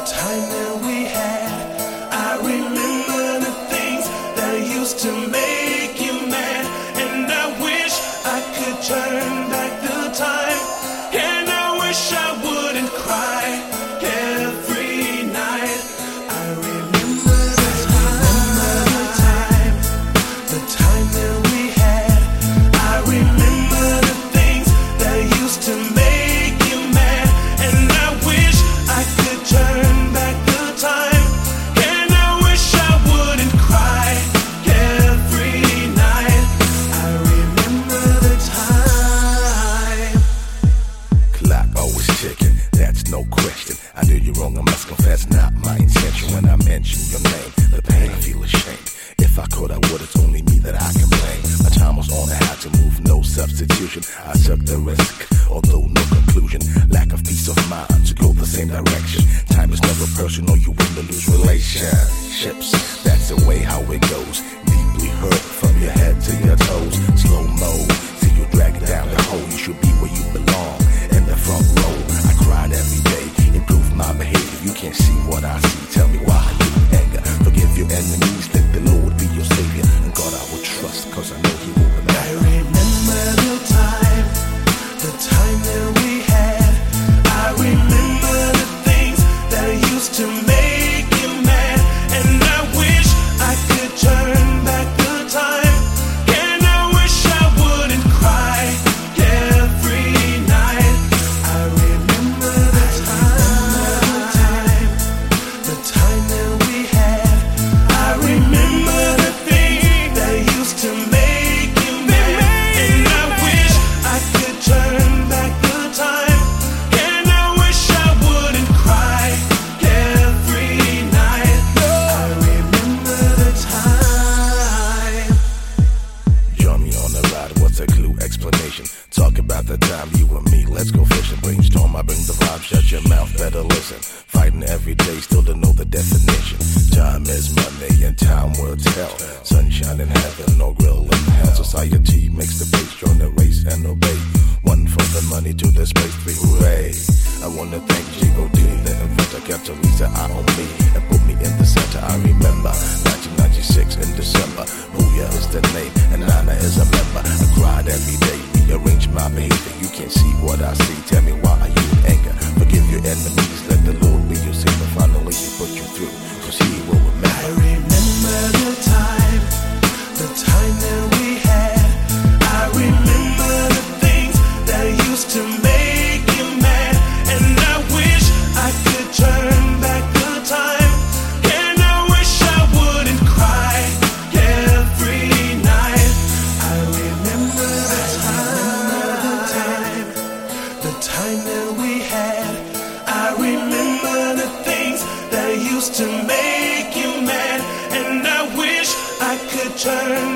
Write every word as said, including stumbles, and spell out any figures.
time that we had. I remember the things that used to make you mad, and I wish I could turn back the time, and I wish I wouldn't cry every night. I remember the time, the time that we had. I remember the things that used to make you mad, and I wish I could turn back the time, and I wish I wouldn't cry every night. I remember the time. Clock always ticking, that's no question. I knew you wrong, I must confess, not my intention. When I mention your name, the pain, I feel ashamed. If I could, I would, it's only me that I can blame. My time was on, I had to move, no substitution. I took the risk, although no conclusion. Lack of peace of mind to go the same direction. Time is never personal, you win or lose relationships. That's the way how it goes. Deeply hurt from your head to your toes. Slow mo, see you drag down the hole. You should be where you belong, in the front row. I cried every day, improve my behavior. You can't see what I see, tell me why you anger. Forgive your enemies, let the Lord be your savior, and God I will trust, cause I know he will remember. I remember the time, the time that we had. I remember the things that used to make you mad, and I wish I could turn back the time, and I wish I wouldn't cry every night. I remember the time, the time that we had. I remember the things that used to make you mad, and I wish I could turn back the time, and I wish I wouldn't cry every night. I remember the time. Join me on the ride, what's a clue explanation? Talk about the time you and me, let's go fishing. Brainstorm, I bring the vibe, shut your mouth, better listen. Fighting every day, still don't know the definition. Time is money and time will tell. Sunshine in heaven, no grill in hell. Society makes the base, join the race and obey. One for the money, to the space, three, hooray. I wanna thank G O D, the inventor, got Teresa eye on me and put me in the center. I remember nineteen ninety-six in December. Booyah is the name and Nana is a member. I cried every day, rearrange my behavior. You can't see what I see, tell me why are you in anger? Forgive your enemies, let the Lord be your savior. Finally he put you through, cause he will remember. I remember the time, the time that we had. I remember the things that used to make you mad, and I wish I could turn back the time, and I wish I wouldn't cry every night. I remember the time, the time that we had. I remember the things that used to make you mad, and I wish I could turn